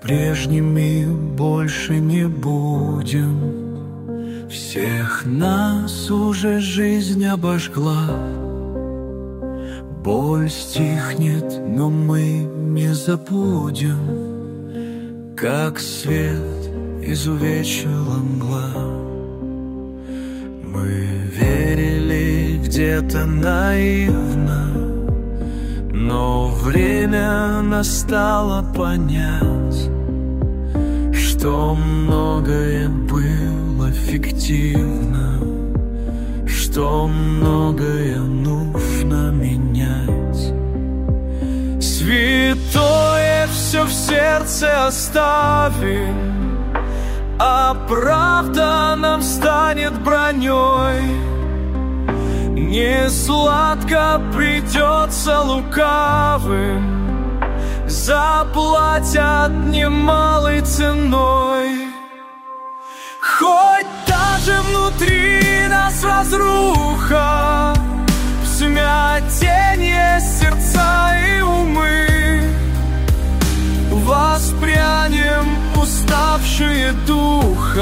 прежними больше не будем. Всех нас уже жизнь обожгла. Боль стихнет, но мы не забудем, как свет изувечила мгла. Мы верили где-то наивно, но время настало понять, что многое было фиктивно, что многое нужно менять. Святое все в сердце оставим, а правда нам станет броней. Не сладко придется лукавым, заплатят немалой ценой. Хоть даже внутри нас разруха, в смятенье сердца и умы, воспрянем уставшие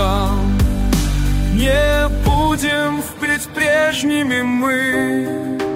духом, не будем впредь прежними мы.